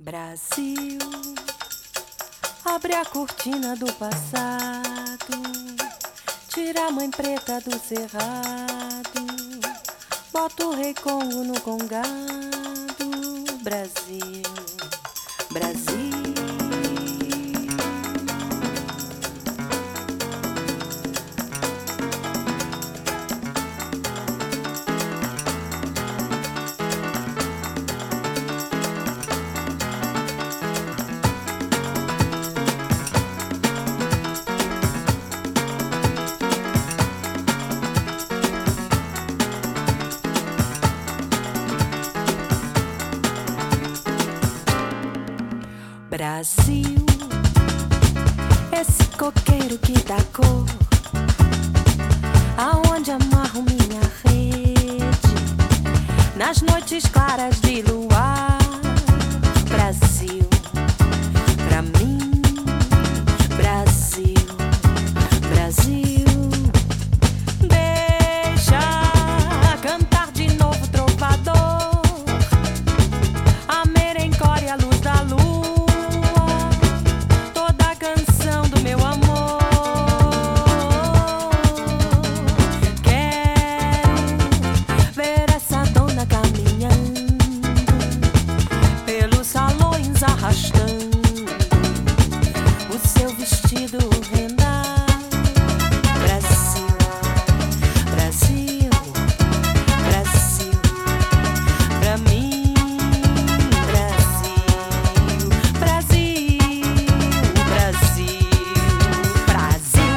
Brasil, abre a cortina do passado, tira a mãe preta do cerrado, bota o rei Congo no congado. Brasil, Brasil. Brasil, esse coqueiro que dá cor, aonde amarro minha rede, nas noites claras de luar. Brasil, pra mim, Brasil, Brasil. Deixa cantar de novo trovador, a merencore e a luz da lua. Arrastando o seu vestido rendar. Brasil, Brasil, Brasil, pra mim, Brasil, Brasil, Brasil, Brasil.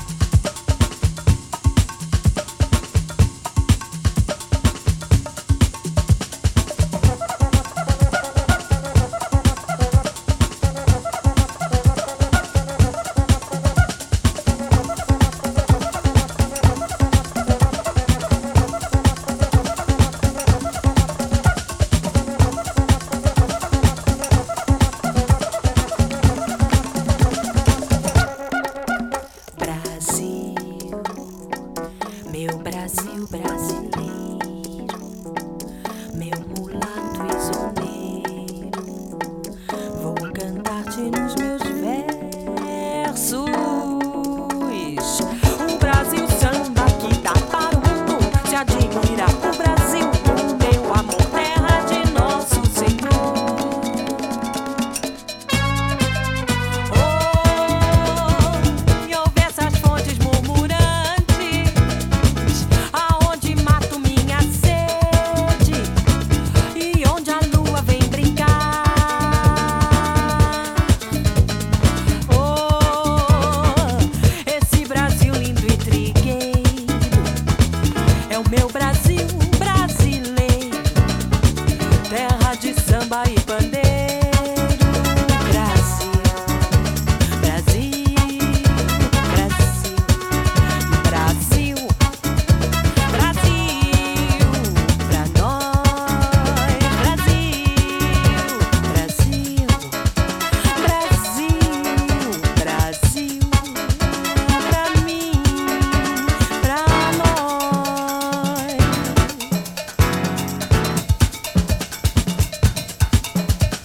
Meu Brasil brasileiro, meu mulato isoneiro, vou cantar-te nos meus versos. Um Brasil samba que dá para o mundo se admirar. O Brasil, o meu amor, terra de nosso Senhor. Oh, e ouve essas fontes murmurantes, meu Brasil brasileiro, terra de samba e pandeiro. Brasil, Brasil, Brasil, Brasil, Brasil, pra nós. Brasil, Brasil, Brasil, Brasil, pra mim, pra nós.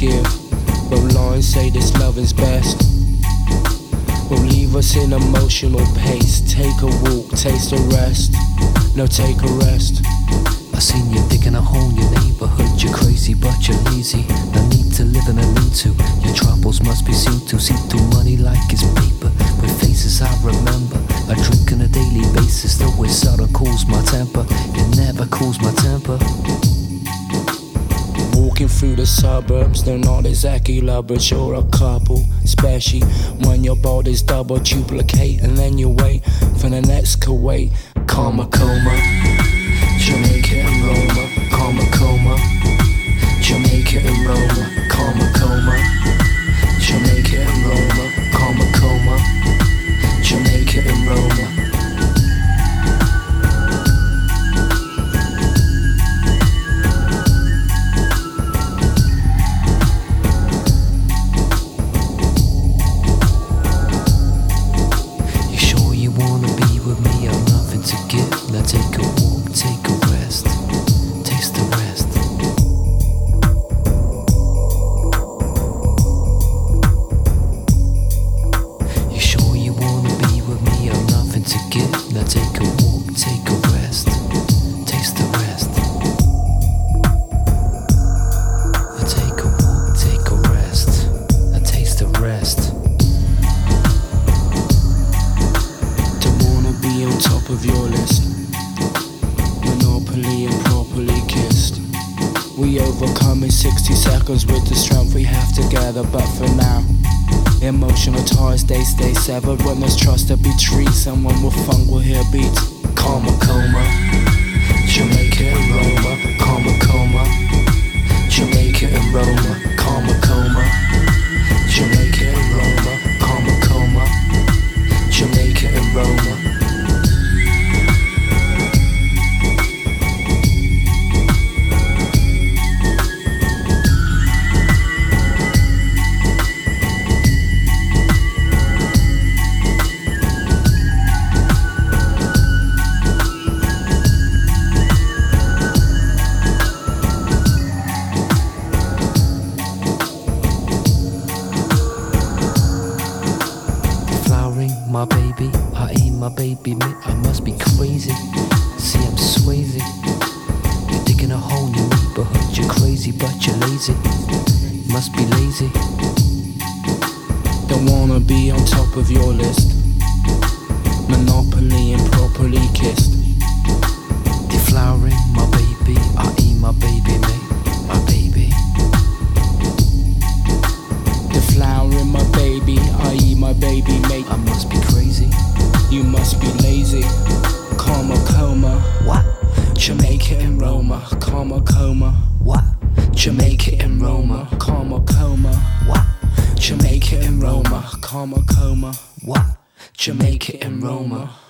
give, but lions say this love is best. Will leave us in emotional pace. Take a walk, taste a rest. No, take a rest. I seen you digging a hole in your neighborhood. You're crazy but you're lazy. No need to live in a lean-to. Your troubles must be seen to. See through money like it's paper. With faces I remember. I drink on a daily basis. Though it seldom cools my temper. It never cools my temper. Walking through the suburbs, they're not exactly lovers. You're a couple, especially when your body's double duplicate. And then you wait for the next Kuwait. Karma coma, Jamaica and Roma. Karma coma, Jamaica and Roma. Karma coma, Jamaica and Roma. Karma coma, Jamaica and Roma. Now take a walk, take a rest, taste the rest. You sure you wanna be with me? I've nothing to give. Now take a walk, take a rest, taste the rest. Now take a walk, take a rest, now taste the rest. Don't wanna be on top of your list. Monopoly and properly kissed. We overcome in 60 seconds with the strength we have together. But for now, emotional ties they stay severed. When there's trust there be trees. Someone with funk will hear beats. Karma coma, Jamaica and Roma. Karma coma, Jamaica and Roma. Karma coma, Jamaica and Roma. Karma coma, Jamaica and Roma. My baby, I eat my baby meat. I must be crazy. See, I'm Swayze. You're digging a hole in your neighborhood. You're crazy, but you're lazy. You must be lazy. Don't wanna be on top of your list. Monopoly and properly kissed. Deflowering my baby, I eat my baby meat. My baby. Deflowering my baby, I eat my baby mate. I must be crazy. You must be lazy. Karma coma. What? Jamaica and Roma. Karma coma. What? Jamaica and Roma. Karma coma. What? Jamaica and Roma. Karma coma. What? Jamaica and Roma.